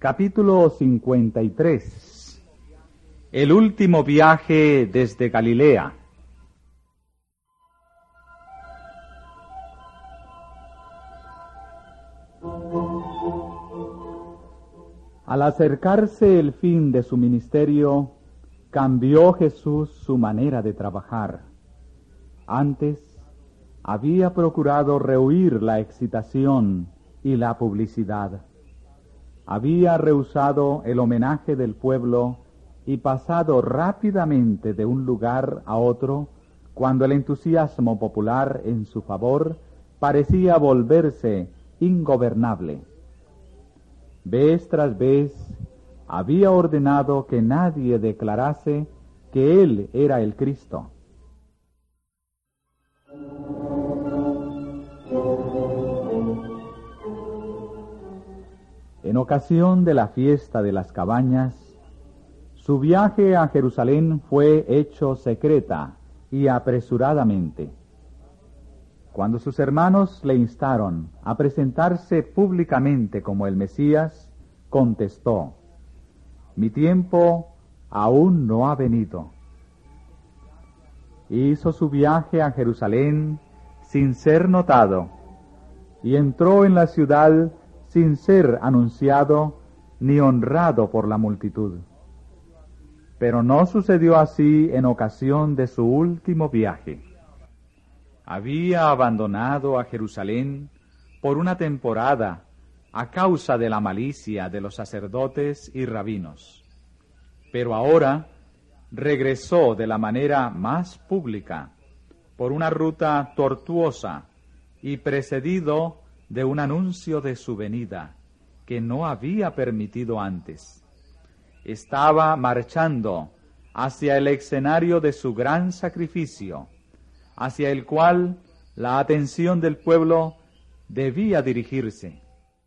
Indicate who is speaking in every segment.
Speaker 1: Capítulo 53. El último viaje desde Galilea. Al acercarse el fin de su ministerio, cambió Jesús su manera de trabajar. Antes, había procurado rehuir la excitación y la publicidad. Había rehusado el homenaje del pueblo y pasado rápidamente de un lugar a otro cuando el entusiasmo popular en su favor parecía volverse ingobernable. Vez tras vez había ordenado que nadie declarase que él era el Cristo. En ocasión de la fiesta de las cabañas, su viaje a Jerusalén fue hecho secreta y apresuradamente. Cuando sus hermanos le instaron a presentarse públicamente como el Mesías, contestó: «Mi tiempo aún no ha venido». Hizo su viaje a Jerusalén sin ser notado y entró en la ciudad sin ser anunciado ni honrado por la multitud. Pero no sucedió así en ocasión de su último viaje. Había abandonado a Jerusalén por una temporada a causa de la malicia de los sacerdotes y rabinos. Pero ahora regresó de la manera más pública, por una ruta tortuosa y precedido de un anuncio de su venida que no había permitido antes. Estaba marchando hacia el escenario de su gran sacrificio, hacia el cual la atención del pueblo debía dirigirse.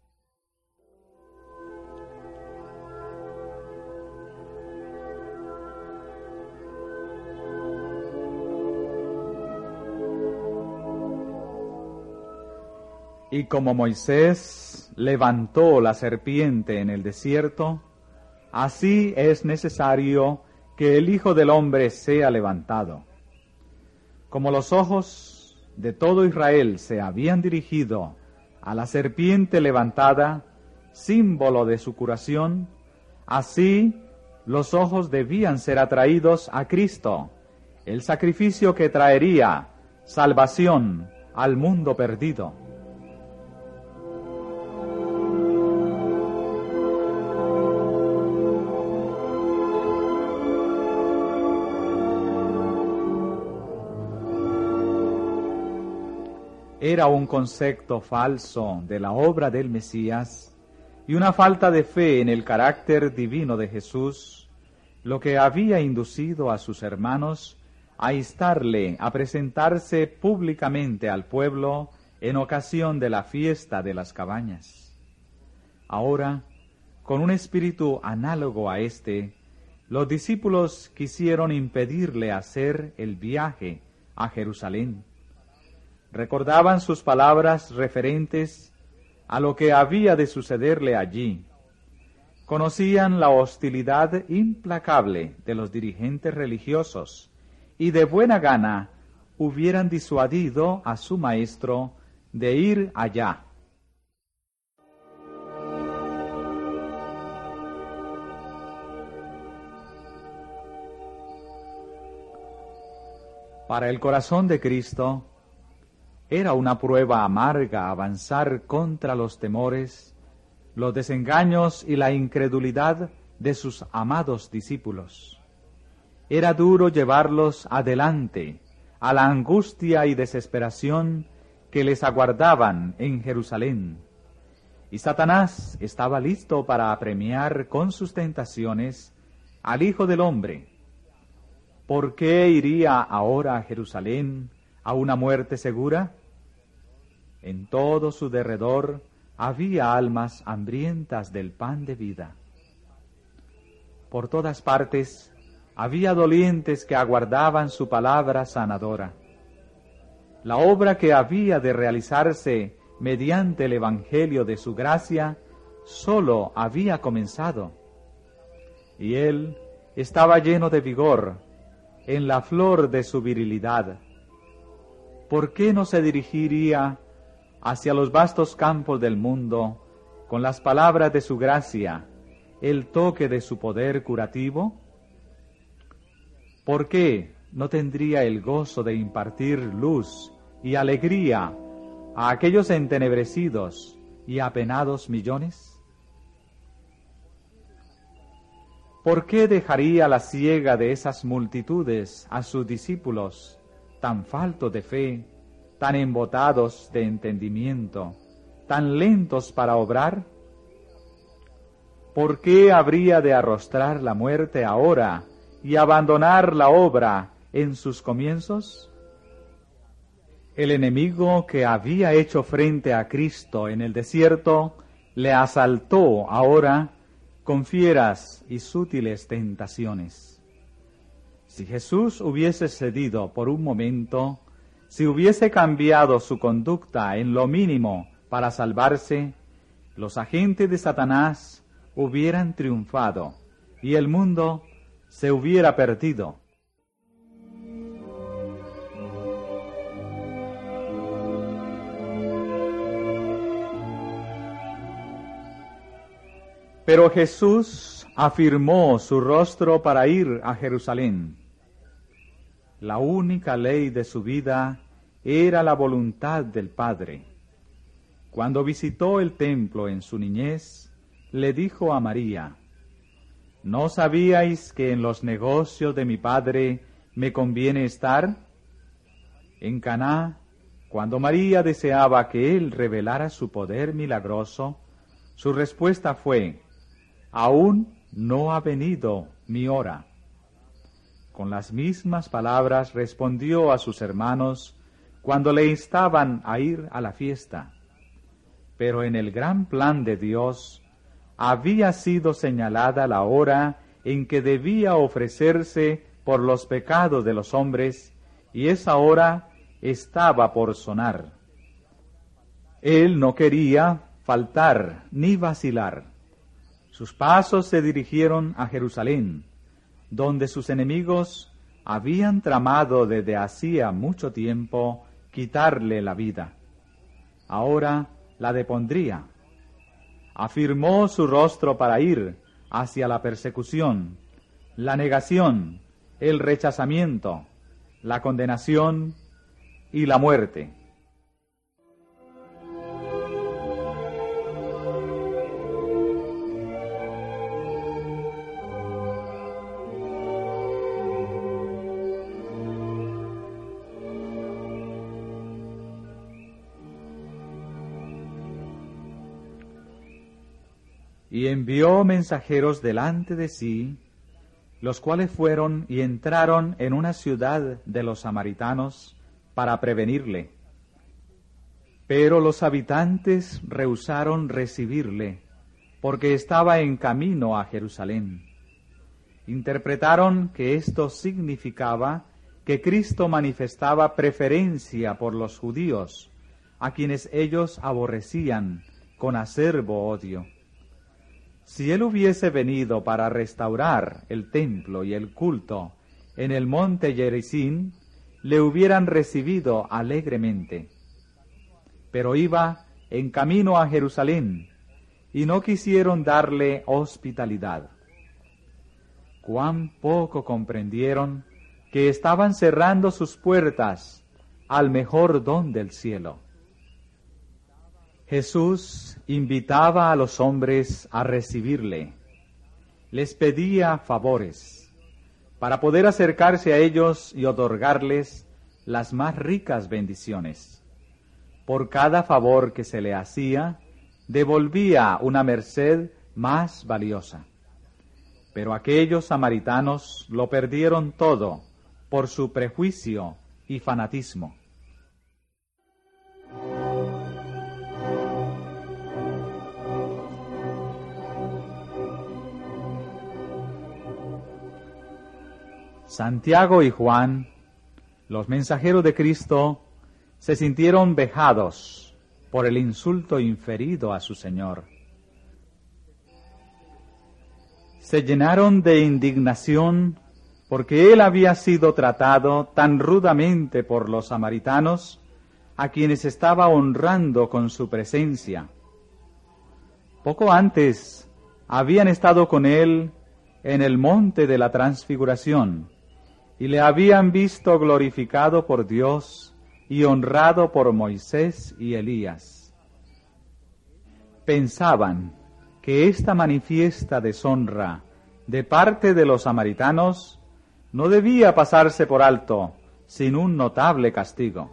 Speaker 1: Y como Moisés levantó la serpiente en el desierto, así es necesario que el Hijo del Hombre sea levantado. Como los ojos de todo Israel se habían dirigido a la serpiente levantada, símbolo de su curación, así los ojos debían ser atraídos a Cristo, el sacrificio que traería salvación al mundo perdido. Era un concepto falso de la obra del Mesías y una falta de fe en el carácter divino de Jesús lo que había inducido a sus hermanos a instarle a presentarse públicamente al pueblo en ocasión de la fiesta de las cabañas. Ahora, con un espíritu análogo a este, los discípulos quisieron impedirle hacer el viaje a Jerusalén. Recordaban sus palabras referentes a lo que había de sucederle allí. Conocían la hostilidad implacable de los dirigentes religiosos y de buena gana hubieran disuadido a su maestro de ir allá. Para el corazón de Cristo, era una prueba amarga avanzar contra los temores, los desengaños y la incredulidad de sus amados discípulos. Era duro llevarlos adelante a la angustia y desesperación que les aguardaban en Jerusalén. Y Satanás estaba listo para apremiar con sus tentaciones al Hijo del Hombre. ¿Por qué iría ahora a Jerusalén a una muerte segura? En todo su derredor había almas hambrientas del pan de vida. Por todas partes había dolientes que aguardaban su palabra sanadora. La obra que había de realizarse mediante el Evangelio de su gracia sólo había comenzado, y él estaba lleno de vigor, en la flor de su virilidad. ¿Por qué no se dirigiría hacia los vastos campos del mundo con las palabras de su gracia, el toque de su poder curativo? ¿Por qué no tendría el gozo de impartir luz y alegría a aquellos entenebrecidos y apenados millones? ¿Por qué dejaría la ciega de esas multitudes a sus discípulos, tan faltos de fe, tan embotados de entendimiento, tan lentos para obrar? ¿Por qué habría de arrostrar la muerte ahora y abandonar la obra en sus comienzos? El enemigo que había hecho frente a Cristo en el desierto le asaltó ahora con fieras y sutiles tentaciones. Si Jesús hubiese cedido por un momento, si hubiese cambiado su conducta en lo mínimo para salvarse, los agentes de Satanás hubieran triunfado y el mundo se hubiera perdido. Pero Jesús afirmó su rostro para ir a Jerusalén. La única ley de su vida era la voluntad del Padre. Cuando visitó el templo en su niñez, le dijo a María: ¿No sabíais que en los negocios de mi Padre me conviene estar? En Caná, cuando María deseaba que él revelara su poder milagroso, su respuesta fue: aún no ha venido mi hora. Con las mismas palabras respondió a sus hermanos cuando le instaban a ir a la fiesta. Pero en el gran plan de Dios había sido señalada la hora en que debía ofrecerse por los pecados de los hombres, y esa hora estaba por sonar. Él no quería faltar ni vacilar. Sus pasos se dirigieron a Jerusalén, donde sus enemigos habían tramado desde hacía mucho tiempo quitarle la vida. Ahora la depondría. Afirmó su rostro para ir hacia la persecución, la negación, el rechazamiento, la condenación y la muerte. Y envió mensajeros delante de sí, los cuales fueron y entraron en una ciudad de los samaritanos para prevenirle. Pero los habitantes rehusaron recibirle, porque estaba en camino a Jerusalén. Interpretaron que esto significaba que Cristo manifestaba preferencia por los judíos, a quienes ellos aborrecían con acerbo odio. Si él hubiese venido para restaurar el templo y el culto en el monte Gerizim, le hubieran recibido alegremente. Pero iba en camino a Jerusalén, y no quisieron darle hospitalidad. Cuán poco comprendieron que estaban cerrando sus puertas al mejor don del cielo. Jesús invitaba a los hombres a recibirle. Les pedía favores para poder acercarse a ellos y otorgarles las más ricas bendiciones. Por cada favor que se le hacía, devolvía una merced más valiosa. Pero aquellos samaritanos lo perdieron todo por su prejuicio y fanatismo. Santiago y Juan, los mensajeros de Cristo, se sintieron vejados por el insulto inferido a su Señor. se llenaron de indignación porque él había sido tratado tan rudamente por los samaritanos, a quienes estaba honrando con su presencia. Poco antes habían estado con él en el monte de la Transfiguración, y le habían visto glorificado por Dios y honrado por Moisés y Elías. Pensaban que esta manifiesta deshonra de parte de los samaritanos no debía pasarse por alto sin un notable castigo.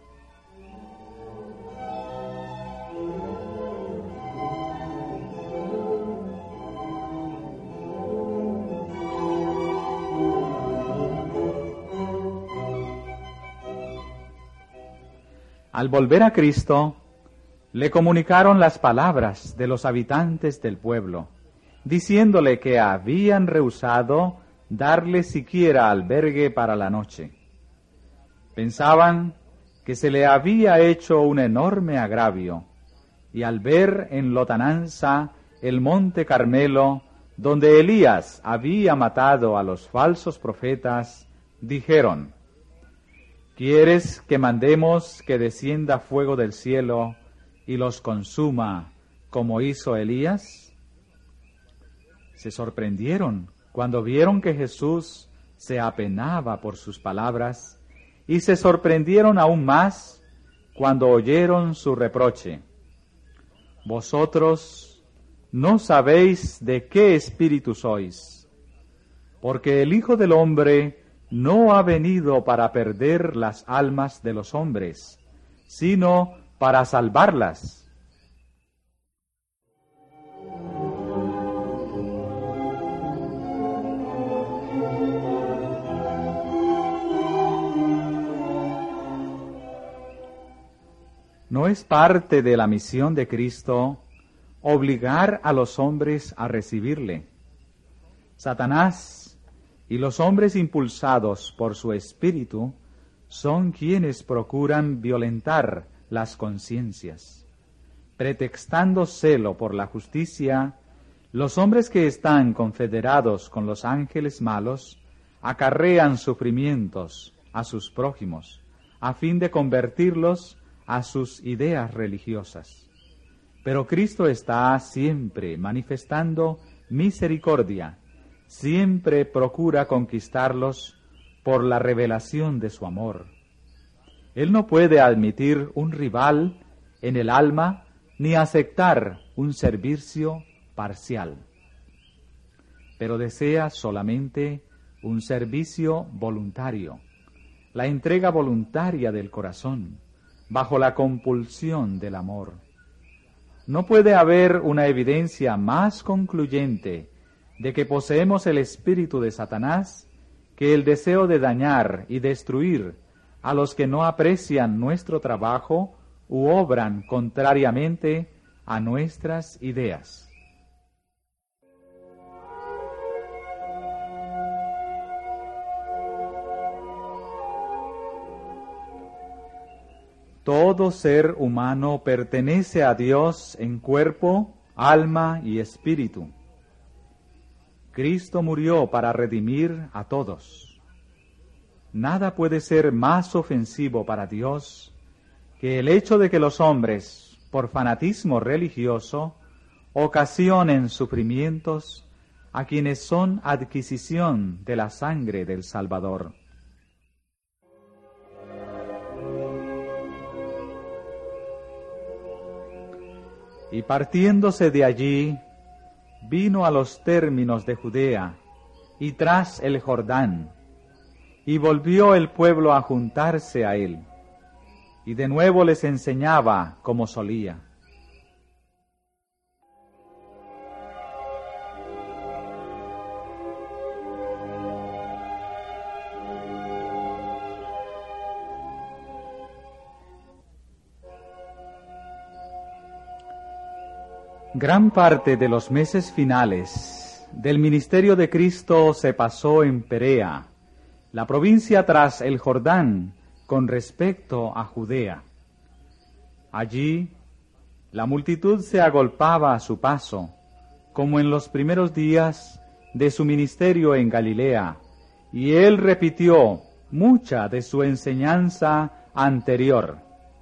Speaker 1: Al volver a Cristo, le comunicaron las palabras de los habitantes del pueblo, diciéndole que habían rehusado darle siquiera albergue para la noche. Pensaban que se le había hecho un enorme agravio, y al ver en lontananza el monte Carmelo, donde Elías había matado a los falsos profetas, dijeron: ¿Quieres que mandemos que descienda fuego del cielo y los consuma como hizo Elías? Se sorprendieron cuando vieron que Jesús se apenaba por sus palabras, y se sorprendieron aún más cuando oyeron su reproche: Vosotros no sabéis de qué espíritu sois, porque el Hijo del Hombre no ha venido para perder las almas de los hombres, sino para salvarlas. No es parte de la misión de Cristo obligar a los hombres a recibirle. Satanás y los hombres impulsados por su espíritu son quienes procuran violentar las conciencias. Pretextando celo por la justicia, los hombres que están confederados con los ángeles malos acarrean sufrimientos a sus prójimos, a fin de convertirlos a sus ideas religiosas. Pero Cristo está siempre manifestando misericordia, siempre procura conquistarlos por la revelación de su amor. Él no puede admitir un rival en el alma ni aceptar un servicio parcial, pero desea solamente un servicio voluntario, la entrega voluntaria del corazón, bajo la compulsión del amor. No puede haber una evidencia más concluyente de que poseemos el espíritu de Satanás que el deseo de dañar y destruir a los que no aprecian nuestro trabajo u obran contrariamente a nuestras ideas. Todo ser humano pertenece a Dios en cuerpo, alma y espíritu. Cristo murió para redimir a todos. Nada puede ser más ofensivo para Dios que el hecho de que los hombres, por fanatismo religioso, ocasionen sufrimientos a quienes son adquisición de la sangre del Salvador. Y partiéndose de allí, vino a los términos de Judea y tras el Jordán, y volvió el pueblo a juntarse a él, y de nuevo les enseñaba como solía. Gran parte de los meses finales del ministerio de Cristo se pasó en Perea, la provincia tras el Jordán, con respecto a Judea. Allí, la multitud se agolpaba a su paso, como en los primeros días, de su ministerio en Galilea, y él repitió mucha de su enseñanza anterior.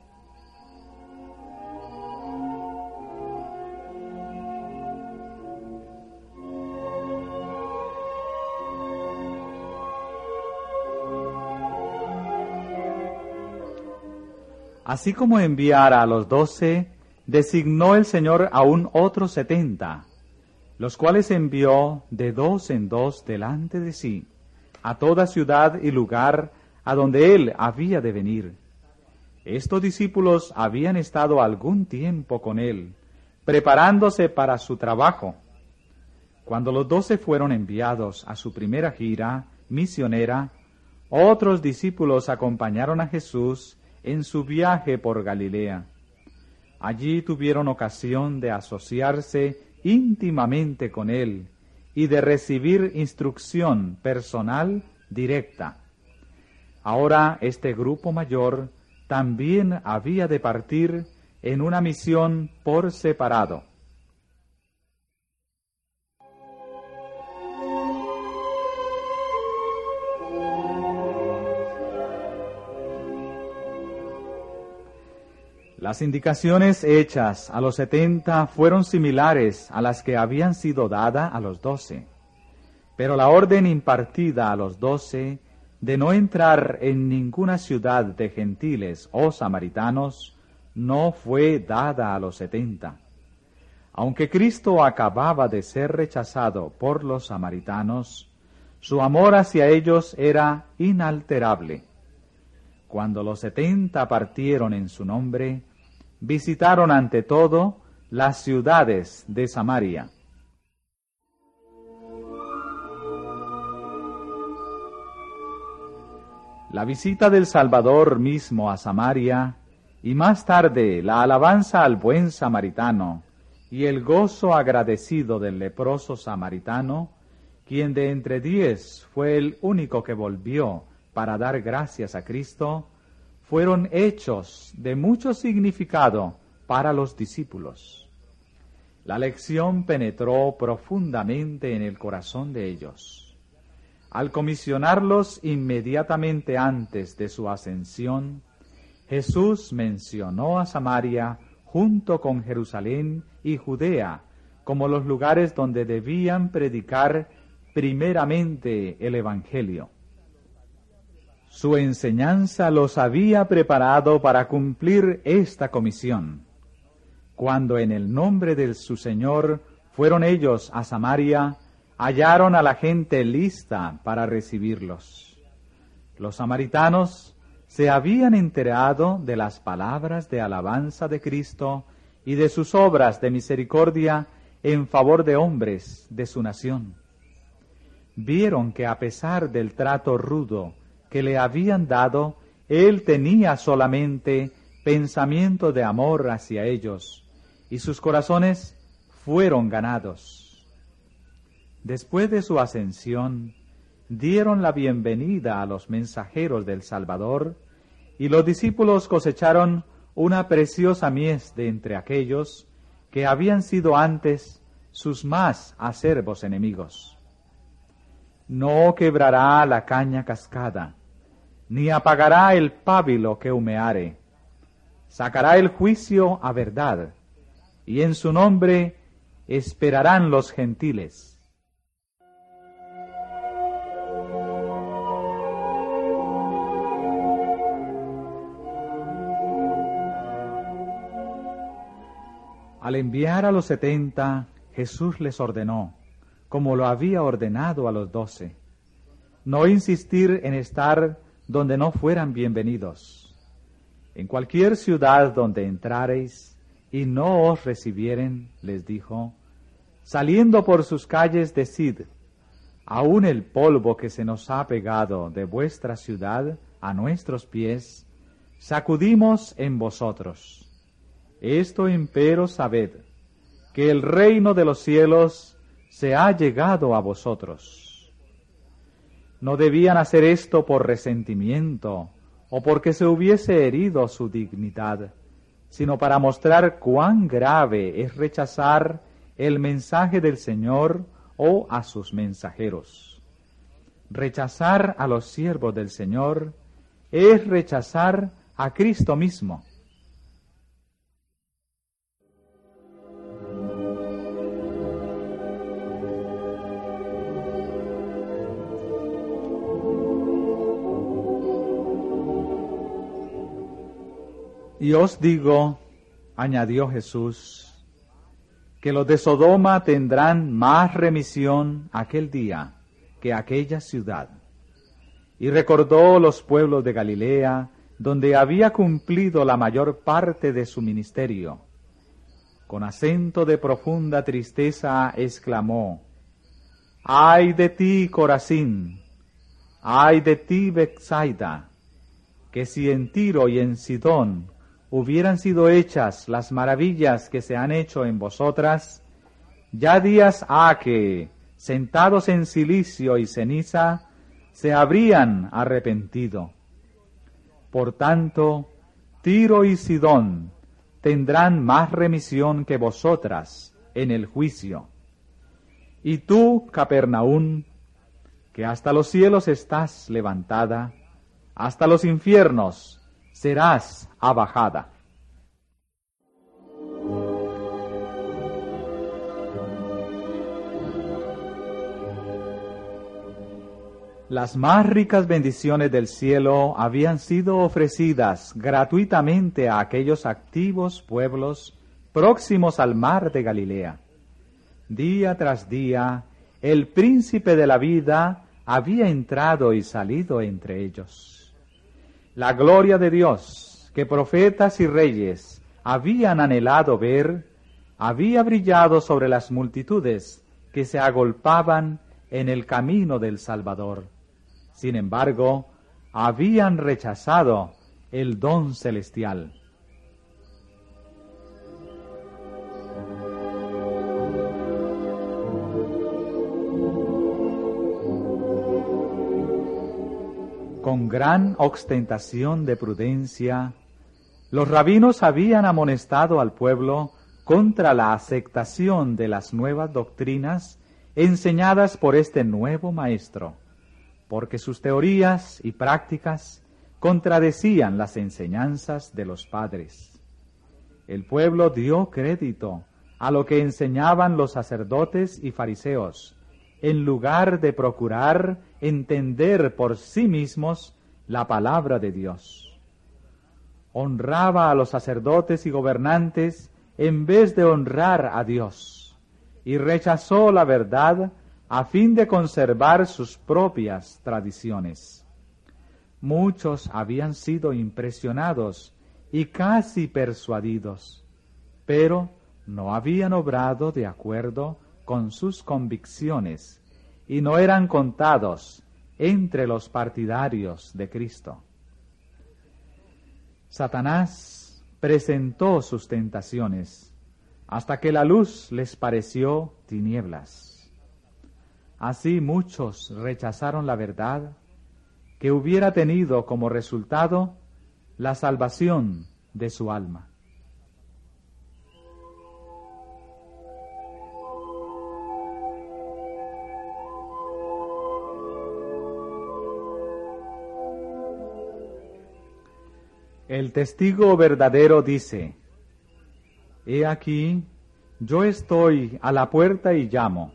Speaker 1: Así como enviara a los 12, designó el Señor aún otros 70, los cuales envió de 2 en 2 delante de sí, a toda ciudad y lugar a donde él había de venir. Estos discípulos habían estado algún tiempo con él, preparándose para su trabajo. Cuando los 12 fueron enviados a su primera gira misionera, otros discípulos acompañaron a Jesús en su viaje por Galilea. Allí tuvieron ocasión de asociarse íntimamente con él y de recibir instrucción personal directa. Ahora este grupo mayor también había de partir en una misión por separado. Las indicaciones hechas a los 70 fueron similares a las que habían sido dadas a los 12, pero la orden impartida a los 12 de no entrar en ninguna ciudad de gentiles o samaritanos no fue dada a los 70. Aunque Cristo acababa de ser rechazado por los samaritanos, su amor hacia ellos era inalterable. Cuando los 70 partieron en su nombre, visitaron ante todo las ciudades de Samaria. La visita del Salvador mismo a Samaria, y más tarde la alabanza al buen samaritano, y el gozo agradecido del leproso samaritano, quien de entre 10 fue el único que volvió para dar gracias a Cristo, fueron hechos de mucho significado para los discípulos. La lección penetró profundamente en el corazón de ellos. Al comisionarlos inmediatamente antes de su ascensión, Jesús mencionó a Samaria junto con Jerusalén y Judea como los lugares donde debían predicar primeramente el Evangelio. Su enseñanza los había preparado para cumplir esta comisión. Cuando en el nombre de su Señor fueron ellos a Samaria, hallaron a la gente lista para recibirlos. Los samaritanos se habían enterado de las palabras de alabanza de Cristo y de sus obras de misericordia en favor de hombres de su nación. Vieron que a pesar del trato rudo que le habían dado, él tenía solamente pensamiento de amor hacia ellos, y sus corazones fueron ganados. Después de su ascensión, dieron la bienvenida a los mensajeros del Salvador, y los discípulos cosecharon una preciosa mies de entre aquellos que habían sido antes sus más acerbos enemigos. No quebrará la caña cascada, ni apagará el pábilo que humeare. Sacará el juicio a verdad, y en su nombre esperarán los gentiles. Al enviar a los 70, Jesús les ordenó, como lo había ordenado a los 12, no insistir en estar donde no fueran bienvenidos. En cualquier ciudad donde entrareis y no os recibieren, les dijo, saliendo por sus calles decid, aún el polvo que se nos ha pegado de vuestra ciudad a nuestros pies, sacudimos en vosotros. Esto empero sabed, que el reino de los cielos se ha llegado a vosotros. No debían hacer esto por resentimiento o porque se hubiese herido su dignidad, sino para mostrar cuán grave es rechazar el mensaje del Señor o a sus mensajeros. Rechazar a los siervos del Señor es rechazar a Cristo mismo. Y os digo, añadió Jesús, que los de Sodoma tendrán más remisión aquel día que aquella ciudad. Y recordó los pueblos de Galilea, donde había cumplido la mayor parte de su ministerio. Con acento de profunda tristeza exclamó: ¡Ay de ti, Corazín! ¡Ay de ti, Betsaida! Que si en Tiro y en Sidón hubieran sido hechas las maravillas que se han hecho en vosotras, ya días ha que, sentados en cilicio y ceniza, se habrían arrepentido. Por tanto, Tiro y Sidón tendrán más remisión que vosotras en el juicio. Y tú, Capernaum, que hasta los cielos estás levantada, hasta los infiernos serás abajada. Las más ricas bendiciones del cielo habían sido ofrecidas gratuitamente a aquellos activos pueblos próximos al mar de Galilea. Día tras día, el príncipe de la vida había entrado y salido entre ellos. La gloria de Dios, que profetas y reyes habían anhelado ver, había brillado sobre las multitudes que se agolpaban en el camino del Salvador. Sin embargo, habían rechazado el don celestial. Con gran ostentación de prudencia, los rabinos habían amonestado al pueblo contra la aceptación de las nuevas doctrinas enseñadas por este nuevo maestro, porque sus teorías y prácticas contradecían las enseñanzas de los padres. El pueblo dio crédito a lo que enseñaban los sacerdotes y fariseos, en lugar de procurar entender por sí mismos la palabra de Dios. Honraba a los sacerdotes y gobernantes en vez de honrar a Dios, y rechazó la verdad a fin de conservar sus propias tradiciones. Muchos habían sido impresionados y casi persuadidos, pero no habían obrado de acuerdo con sus convicciones y no eran contados entre los partidarios de Cristo. Satanás presentó sus tentaciones hasta que la luz les pareció tinieblas. Así muchos rechazaron la verdad que hubiera tenido como resultado la salvación de su alma. El testigo verdadero dice: He aquí, yo estoy a la puerta y llamo.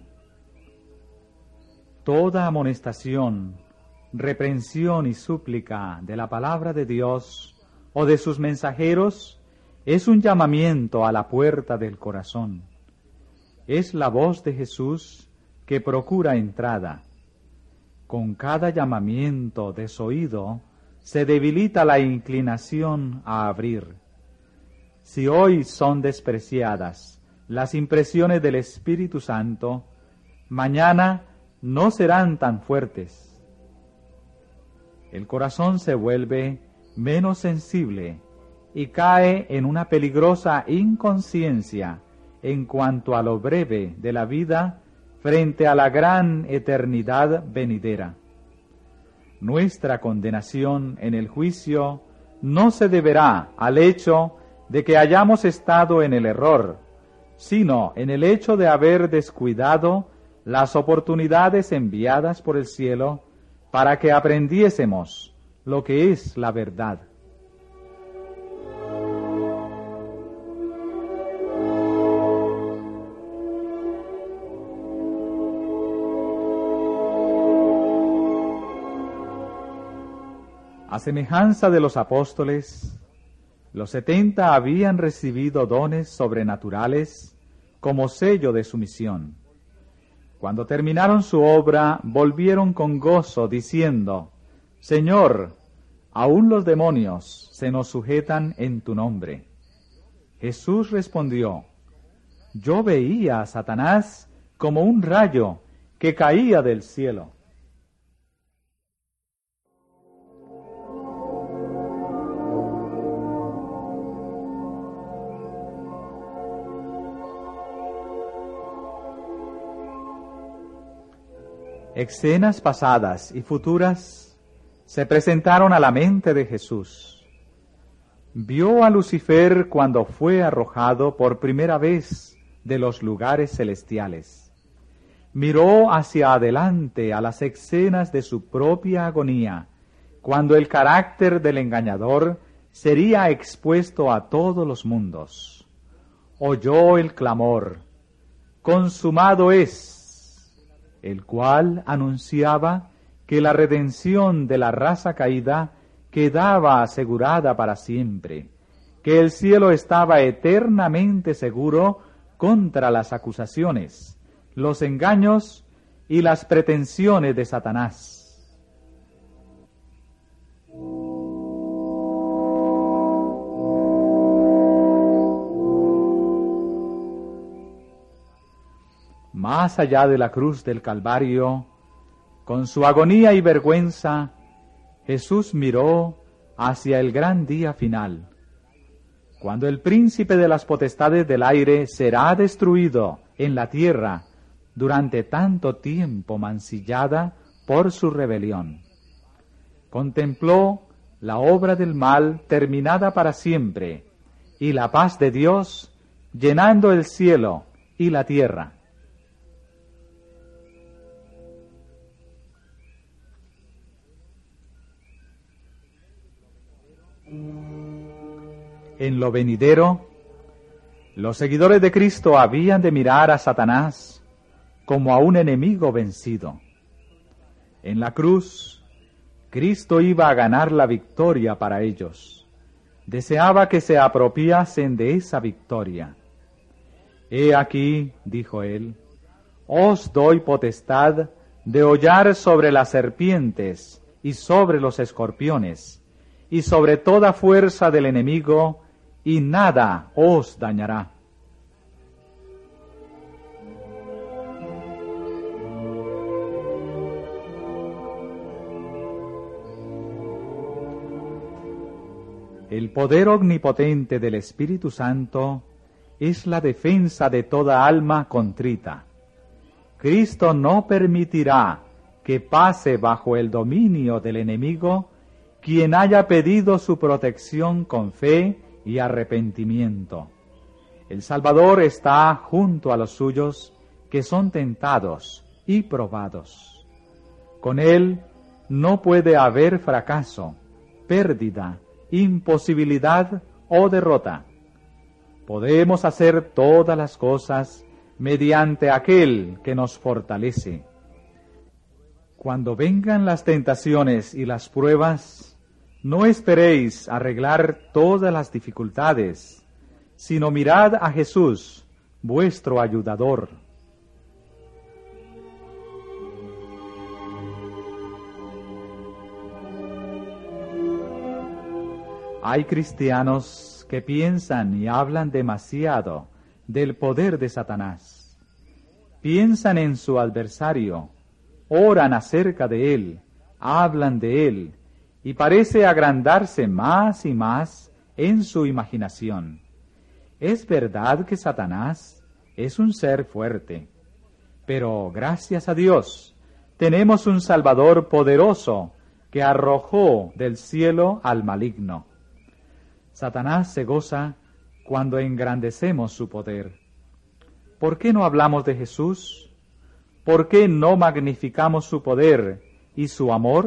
Speaker 1: Toda amonestación, reprensión y súplica de la palabra de Dios o de sus mensajeros es un llamamiento a la puerta del corazón. Es la voz de Jesús que procura entrada. Con cada llamamiento desoído se debilita la inclinación a abrir. Si hoy son despreciadas las impresiones del Espíritu Santo, mañana no serán tan fuertes. El corazón se vuelve menos sensible y cae en una peligrosa inconsciencia en cuanto a lo breve de la vida frente a la gran eternidad venidera. Nuestra condenación en el juicio no se deberá al hecho de que hayamos estado en el error, sino en el hecho de haber descuidado las oportunidades enviadas por el cielo para que aprendiésemos lo que es la verdad. A semejanza de los apóstoles, los 70 habían recibido dones sobrenaturales como sello de su misión. Cuando terminaron su obra, volvieron con gozo, diciendo: Señor, aún los demonios se nos sujetan en tu nombre. Jesús respondió: Yo veía a Satanás como un rayo que caía del cielo. Escenas pasadas y futuras se presentaron a la mente de Jesús. Vio a Lucifer cuando fue arrojado por primera vez de los lugares celestiales. Miró hacia adelante a las escenas de su propia agonía, cuando el carácter del engañador sería expuesto a todos los mundos. Oyó el clamor: «Consumado es», el cual anunciaba que la redención de la raza caída quedaba asegurada para siempre, que el cielo estaba eternamente seguro contra las acusaciones, los engaños y las pretensiones de Satanás. Más allá de la cruz del Calvario, con su agonía y vergüenza, Jesús miró hacia el gran día final, cuando el príncipe de las potestades del aire será destruido en la tierra durante tanto tiempo mancillada por su rebelión. Contempló la obra del mal terminada para siempre y la paz de Dios llenando el cielo y la tierra. En lo venidero, los seguidores de Cristo habían de mirar a Satanás como a un enemigo vencido. En la cruz, Cristo iba a ganar la victoria para ellos. Deseaba que se apropiasen de esa victoria. «He aquí», dijo él, «os doy potestad de hollar sobre las serpientes y sobre los escorpiones, y sobre toda fuerza del enemigo, y nada os dañará». El poder omnipotente del Espíritu Santo es la defensa de toda alma contrita. Cristo no permitirá que pase bajo el dominio del enemigo quien haya pedido su protección con fe y arrepentimiento. El Salvador está junto a los suyos que son tentados y probados. Con Él no puede haber fracaso, pérdida, imposibilidad o derrota. Podemos hacer todas las cosas mediante aquel que nos fortalece. Cuando vengan las tentaciones y las pruebas, no esperéis arreglar todas las dificultades, sino mirad a Jesús, vuestro ayudador. Hay cristianos que piensan y hablan demasiado del poder de Satanás. Piensan en su adversario, oran acerca de él, hablan de él, y parece agrandarse más y más en su imaginación. Es verdad que Satanás es un ser fuerte, pero gracias a Dios tenemos un Salvador poderoso que arrojó del cielo al maligno. Satanás se goza cuando engrandecemos su poder. ¿Por qué no hablamos de Jesús? ¿por qué no magnificamos su poder y su amor?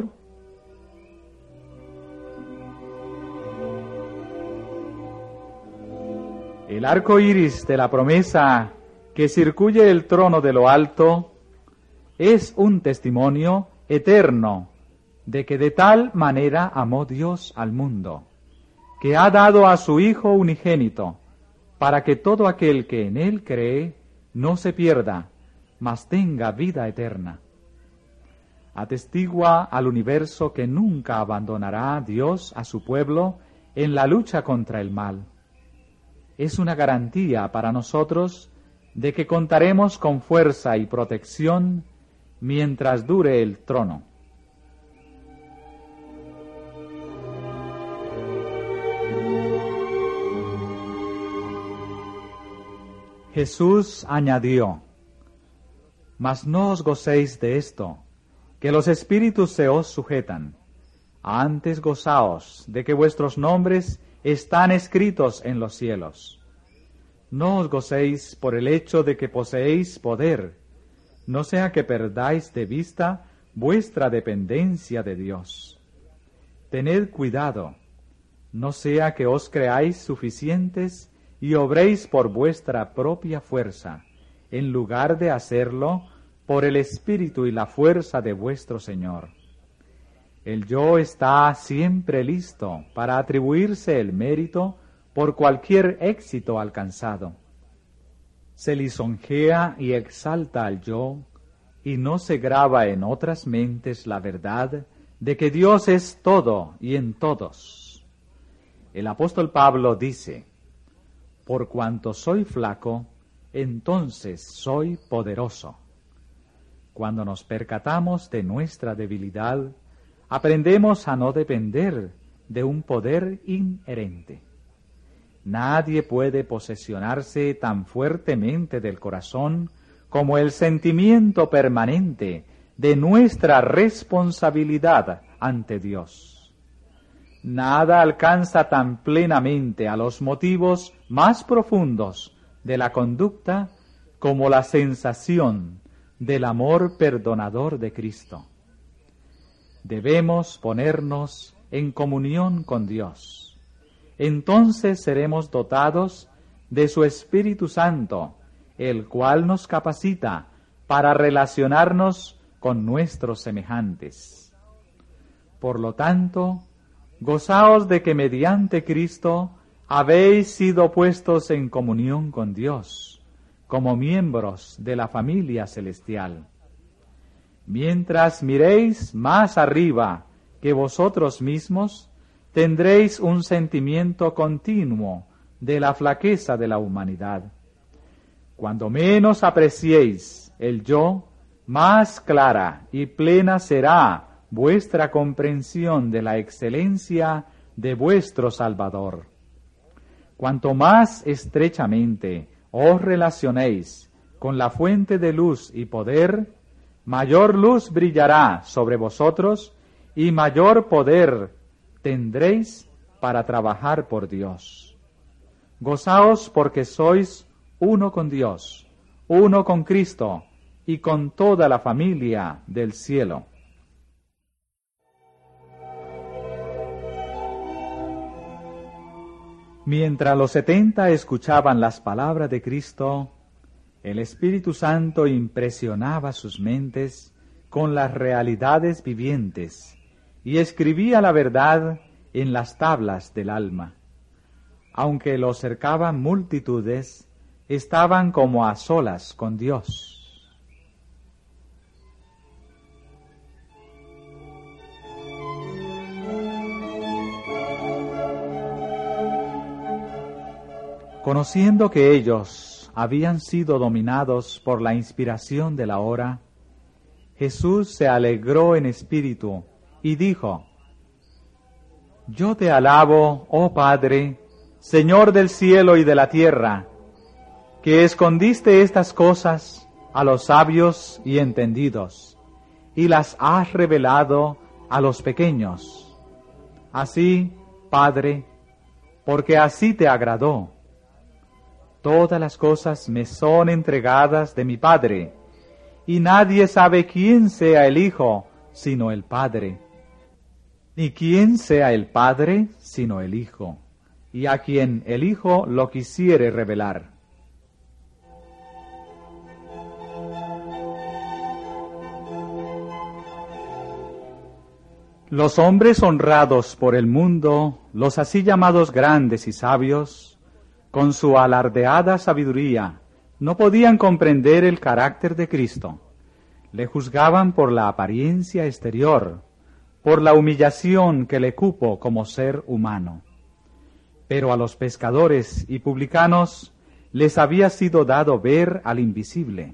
Speaker 1: El arco iris de la promesa que circuye el trono de lo alto es un testimonio eterno de que de tal manera amó Dios al mundo, que ha dado a su Hijo unigénito, para que todo aquel que en Él cree no se pierda, mas tenga vida eterna. Atestigua al universo que nunca abandonará Dios a su pueblo en la lucha contra el mal. Es una garantía para nosotros de que contaremos con fuerza y protección mientras dure el trono. Jesús añadió: Mas no os gocéis de esto, que los espíritus se os sujetan. Antes gozaos de que vuestros nombres están escritos en los cielos. No os gocéis por el hecho de que poseéis poder, no sea que perdáis de vista vuestra dependencia de Dios. Tened cuidado, no sea que os creáis suficientes y obréis por vuestra propia fuerza, en lugar de hacerlo por el Espíritu y la fuerza de vuestro Señor. El yo está siempre listo para atribuirse el mérito por cualquier éxito alcanzado. Se lisonjea y exalta al yo, y no se graba en otras mentes la verdad de que Dios es todo y en todos. El apóstol Pablo dice: Por cuanto soy flaco, entonces soy poderoso. Cuando nos percatamos de nuestra debilidad, aprendemos a no depender de un poder inherente. Nadie puede posesionarse tan fuertemente del corazón como el sentimiento permanente de nuestra responsabilidad ante Dios. Nada alcanza tan plenamente a los motivos más profundos de la conducta como la sensación del amor perdonador de Cristo. Debemos ponernos en comunión con Dios. Entonces seremos dotados de su Espíritu Santo, el cual nos capacita para relacionarnos con nuestros semejantes. Por lo tanto, gozaos de que mediante Cristo habéis sido puestos en comunión con Dios, como miembros de la familia celestial. Mientras miréis más arriba que vosotros mismos, tendréis un sentimiento continuo de la flaqueza de la humanidad. Cuando menos apreciéis el yo, más clara y plena será vuestra comprensión de la excelencia de vuestro Salvador. Cuanto más estrechamente os relacionéis con la fuente de luz y poder, mayor luz brillará sobre vosotros y mayor poder tendréis para trabajar por Dios. Gozaos porque sois uno con Dios, uno con Cristo y con toda la familia del cielo. Mientras los 70 escuchaban las palabras de Cristo, el Espíritu Santo impresionaba sus mentes con las realidades vivientes y escribía la verdad en las tablas del alma. Aunque los cercaban multitudes, estaban como a solas con Dios. Conociendo que ellos habían sido dominados por la inspiración de la hora, Jesús se alegró en espíritu y dijo: Yo te alabo, oh Padre, Señor del cielo y de la tierra, que escondiste estas cosas a los sabios y entendidos, y las has revelado a los pequeños. Así, Padre, porque así te agradó. Todas las cosas me son entregadas de mi Padre, y nadie sabe quién sea el Hijo, sino el Padre, ni quién sea el Padre, sino el Hijo, y a quien el Hijo lo quisiere revelar. Los hombres honrados por el mundo, los así llamados grandes y sabios, con su alardeada sabiduría, no podían comprender el carácter de Cristo. Le juzgaban por la apariencia exterior, por la humillación que le cupo como ser humano. Pero a los pescadores y publicanos les había sido dado ver al invisible.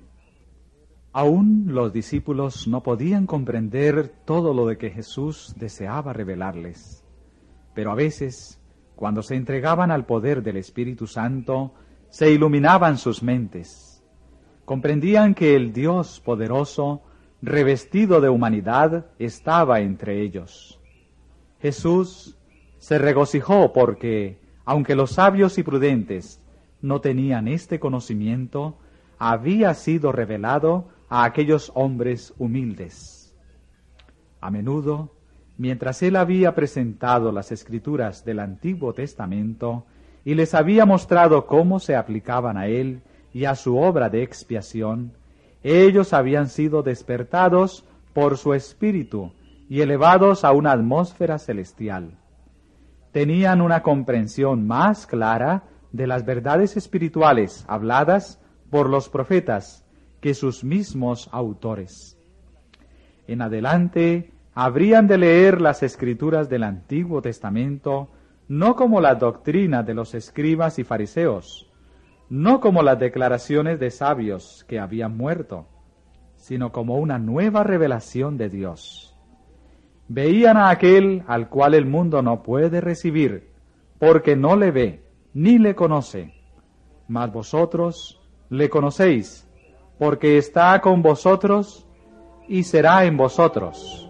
Speaker 1: Aún los discípulos no podían comprender todo lo de que Jesús deseaba revelarles. Pero a veces, cuando se entregaban al poder del Espíritu Santo, se iluminaban sus mentes. Comprendían que el Dios poderoso, revestido de humanidad, estaba entre ellos. Jesús se regocijó porque, aunque los sabios y prudentes no tenían este conocimiento, había sido revelado a aquellos hombres humildes. A menudo, mientras él había presentado las Escrituras del Antiguo Testamento y les había mostrado cómo se aplicaban a él y a su obra de expiación, ellos habían sido despertados por su espíritu y elevados a una atmósfera celestial. Tenían una comprensión más clara de las verdades espirituales habladas por los profetas que sus mismos autores. En adelante, habrían de leer las Escrituras del Antiguo Testamento no como la doctrina de los escribas y fariseos, no como las declaraciones de sabios que habían muerto, sino como una nueva revelación de Dios. Veían a aquel al cual el mundo no puede recibir, porque no le ve, ni le conoce. Mas vosotros le conocéis, porque está con vosotros y será en vosotros.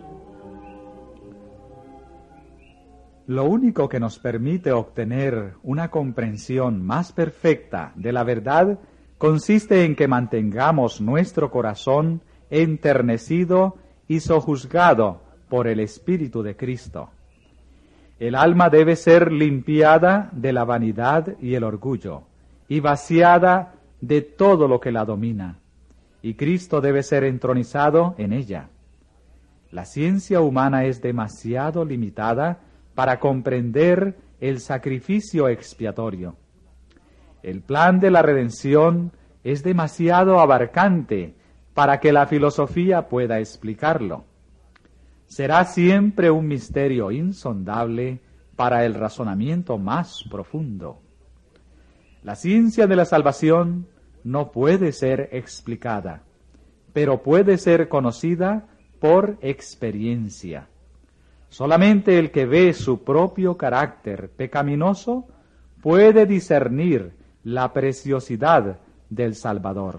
Speaker 1: Lo único que nos permite obtener una comprensión más perfecta de la verdad consiste en que mantengamos nuestro corazón enternecido y sojuzgado por el Espíritu de Cristo. El alma debe ser limpiada de la vanidad y el orgullo, y vaciada de todo lo que la domina, y Cristo debe ser entronizado en ella. La ciencia humana es demasiado limitada para comprender el sacrificio expiatorio. El plan de la redención es demasiado abarcante para que la filosofía pueda explicarlo. Será siempre un misterio insondable para el razonamiento más profundo. La ciencia de la salvación no puede ser explicada, pero puede ser conocida por experiencia. Solamente el que ve su propio carácter pecaminoso puede discernir la preciosidad del Salvador.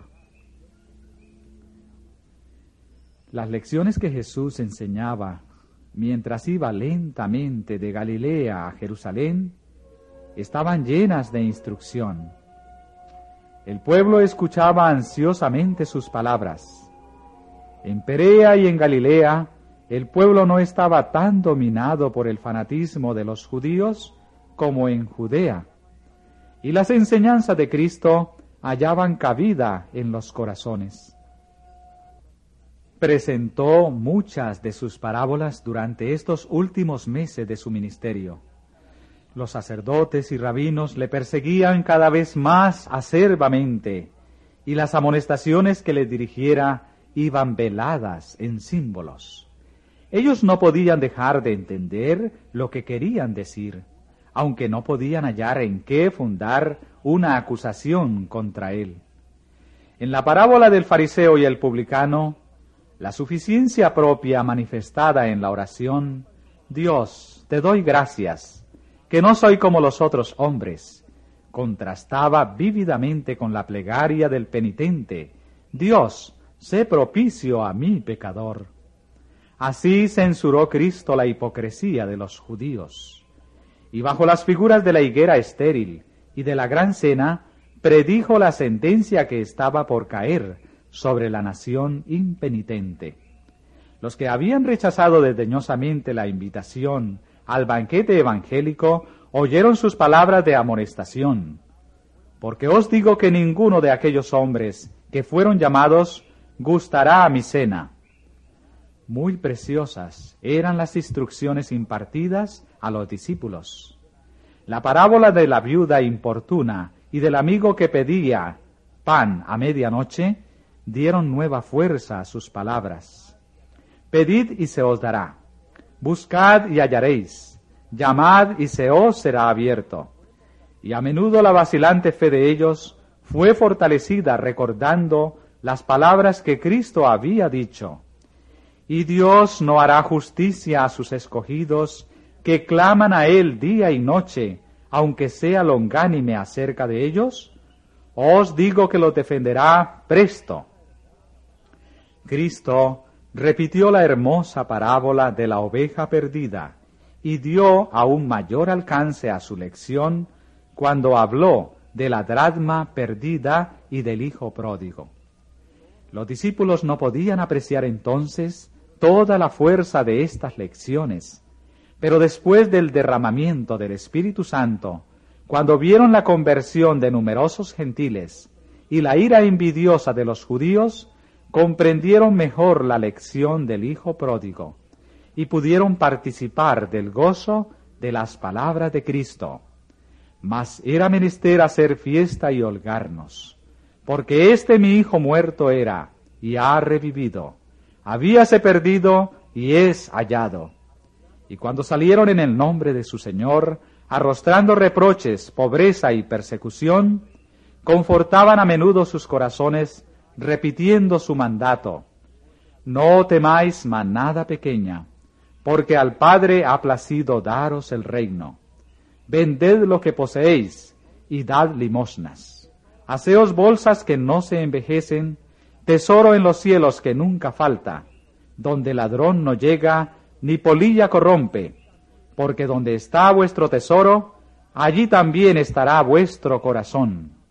Speaker 1: Las lecciones que Jesús enseñaba mientras iba lentamente de Galilea a Jerusalén estaban llenas de instrucción. El pueblo escuchaba ansiosamente sus palabras. En Perea y en Galilea, el pueblo no estaba tan dominado por el fanatismo de los judíos como en Judea, y las enseñanzas de Cristo hallaban cabida en los corazones. Presentó muchas de sus parábolas durante estos últimos meses de su ministerio. Los sacerdotes y rabinos le perseguían cada vez más acerbamente, y las amonestaciones que les dirigiera iban veladas en símbolos. Ellos no podían dejar de entender lo que querían decir, aunque no podían hallar en qué fundar una acusación contra él. En la parábola del fariseo y el publicano, la suficiencia propia manifestada en la oración, Dios, te doy gracias, que no soy como los otros hombres, contrastaba vívidamente con la plegaria del penitente, Dios, sé propicio a mí pecador. Así censuró Cristo la hipocresía de los judíos, y bajo las figuras de la higuera estéril y de la gran cena, predijo la sentencia que estaba por caer sobre la nación impenitente. Los que habían rechazado desdeñosamente la invitación al banquete evangélico oyeron sus palabras de amonestación. Porque os digo que ninguno de aquellos hombres que fueron llamados gustará a mi cena. Muy preciosas eran las instrucciones impartidas a los discípulos. La parábola de la viuda importuna y del amigo que pedía pan a medianoche dieron nueva fuerza a sus palabras. Pedid y se os dará, buscad y hallaréis, llamad y se os será abierto. Y a menudo la vacilante fe de ellos fue fortalecida recordando las palabras que Cristo había dicho. Y Dios no hará justicia a sus escogidos, que claman a Él día y noche, aunque sea longánime acerca de ellos. Os digo que los defenderá presto. Cristo repitió la hermosa parábola de la oveja perdida y dio aún mayor alcance a su lección cuando habló de la dracma perdida y del hijo pródigo. Los discípulos no podían apreciar entonces toda la fuerza de estas lecciones, pero después del derramamiento del Espíritu Santo, cuando vieron la conversión de numerosos gentiles y la ira envidiosa de los judíos, comprendieron mejor la lección del hijo pródigo y pudieron participar del gozo de las palabras de Cristo. Mas era menester hacer fiesta y holgarnos, porque mi hijo muerto era, y ha revivido, habíase perdido, y es hallado. Y cuando salieron en el nombre de su Señor, arrostrando reproches, pobreza y persecución, confortaban a menudo sus corazones, repitiendo su mandato: no temáis manada pequeña, porque al Padre ha placido daros el reino. Vended lo que poseéis y dad limosnas. Haceos bolsas que no se envejecen, tesoro en los cielos que nunca falta, donde ladrón no llega, ni polilla corrompe, porque donde está vuestro tesoro, allí también estará vuestro corazón.